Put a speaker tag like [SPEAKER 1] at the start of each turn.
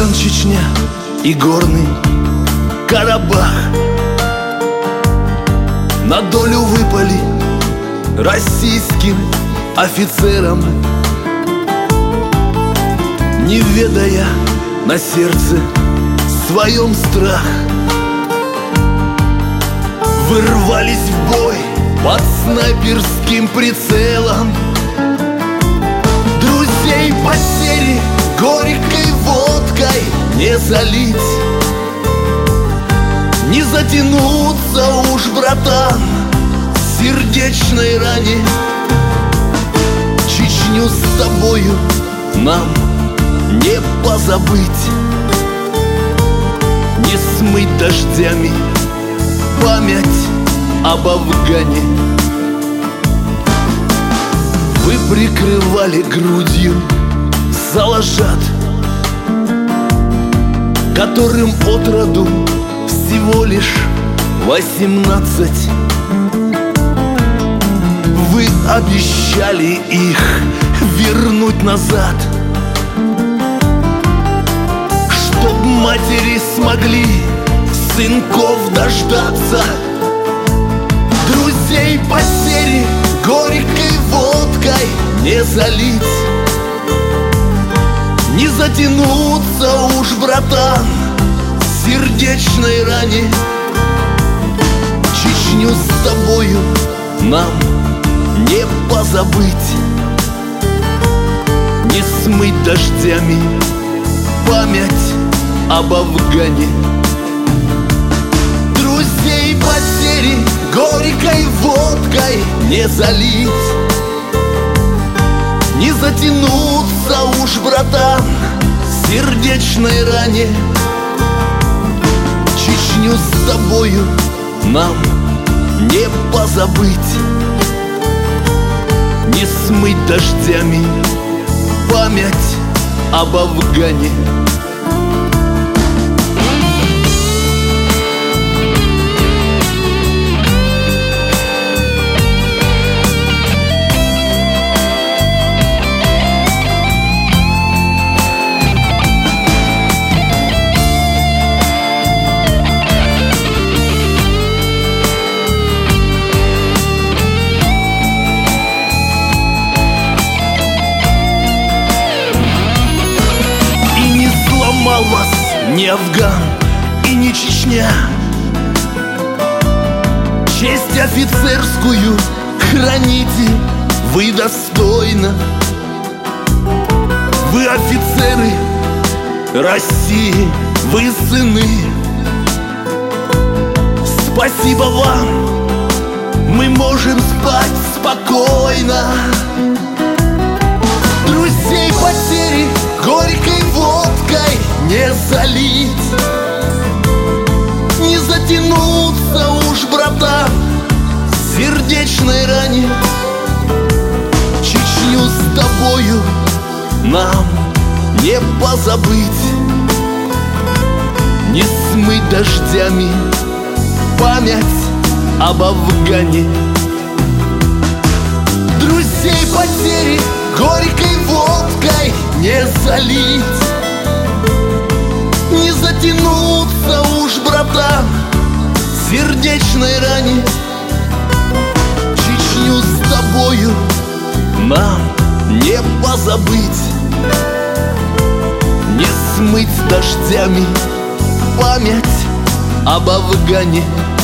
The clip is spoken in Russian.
[SPEAKER 1] Иран, Чечня и Горный Карабах на долю выпали российским офицерам, не ведая на сердце своем страх. Вырвались в бой под снайперским прицелом. Друзей потери горькой водкой не залить, не затянуться уж, братан, в сердечной ране. Чечню с тобою нам не позабыть, не смыть дождями память об Афгане. Вы прикрывали грудью салажат, которым от роду всего лишь 18. Вы обещали их вернуть назад, чтоб матери смогли сынков дождаться. Друзей потери горькой водкой не залить, не затянуться уж, братан, в сердечной ране. Чечню с тобою нам не позабыть, не смыть дождями память об Афгане. Друзей потери горькой водкой не залить, не затянуться уж, братан, в сердечной ране. Чечню с тобою нам не позабыть, не смыть дождями память об Афгане. Вас не Афган и не Чечня, честь офицерскую храните вы достойно. Вы офицеры России, вы сыны. Спасибо вам, мы можем спать спокойно. Друзей потери горькой водкой не залить, не затянуться уж, братан, в сердечной ране. Чечню с тобою нам не позабыть, не смыть дождями память об Афгане. Друзей потери горькой водкой не залить, не затянуться уж, братан, в сердечной ране. Чечню с тобою нам не позабыть, не смыть дождями память об Афгане.